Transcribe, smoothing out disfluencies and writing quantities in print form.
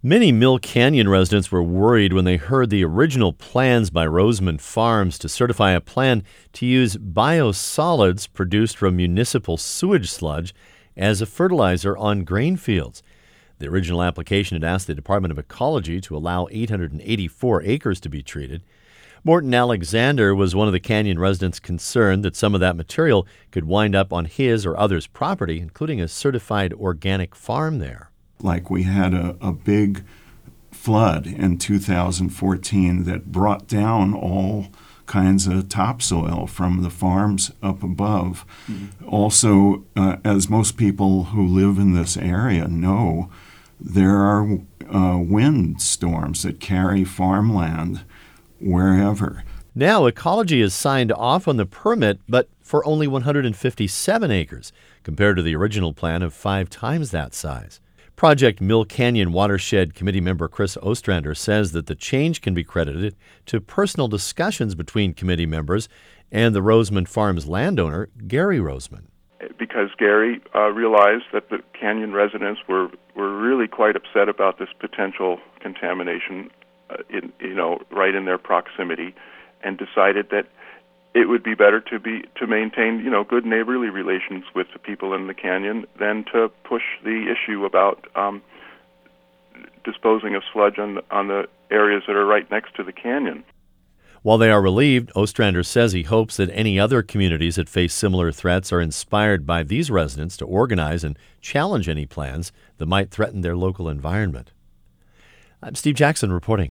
Many Mill Canyon residents were worried when they heard the original plans by Roseman Farms to certify a plan to use biosolids produced from municipal sewage sludge as a fertilizer on grain fields. The original application had asked the Department of Ecology to allow 884 acres to be treated. Morton Alexander was one of the canyon residents concerned that some of that material could wind up on his or others' property, including a certified organic farm there. Like we had a big flood in 2014 that brought down all kinds of topsoil from the farms up above. Mm-hmm. Also, as most people who live in this area know, there are wind storms that carry farmland wherever. Now, Ecology has signed off on the permit, but for only 157 acres, compared to the original plan of 5 times that size. Project Mill Canyon Watershed Committee member Chris Ostrander says that the change can be credited to personal discussions between committee members and the Roseman Farms landowner, Gary Roseman. Because Gary realized that the canyon residents were really quite upset about this potential contamination, right in their proximity, and decided that it would be better to maintain, good neighborly relations with the people in the canyon than to push the issue about disposing of sludge on the areas that are right next to the canyon. While they are relieved, Ostrander says he hopes that any other communities that face similar threats are inspired by these residents to organize and challenge any plans that might threaten their local environment. I'm Steve Jackson reporting.